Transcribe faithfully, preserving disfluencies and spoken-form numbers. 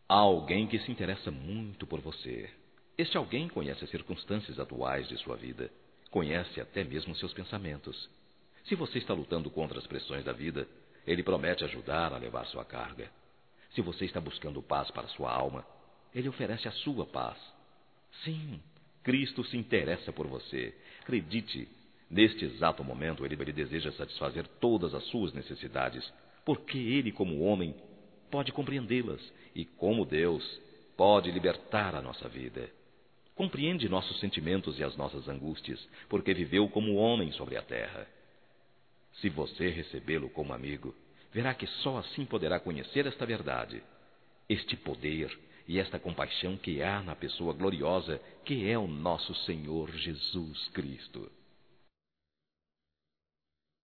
Há alguém que se interessa muito por você. Este alguém conhece as circunstâncias atuais de sua vida, conhece até mesmo seus pensamentos. Se você está lutando contra as pressões da vida, ele promete ajudar a levar sua carga. Se você está buscando paz para sua alma, ele oferece a sua paz. Sim, Cristo se interessa por você. Acredite, neste exato momento ele deseja satisfazer todas as suas necessidades, porque ele, como homem, pode compreendê-las e, como Deus, pode libertar a nossa vida. Compreende nossos sentimentos e as nossas angústias, porque viveu como homem sobre a terra. Se você recebê-lo como amigo, verá que só assim poderá conhecer esta verdade, este poder e esta compaixão que há na pessoa gloriosa que é o nosso Senhor Jesus Cristo.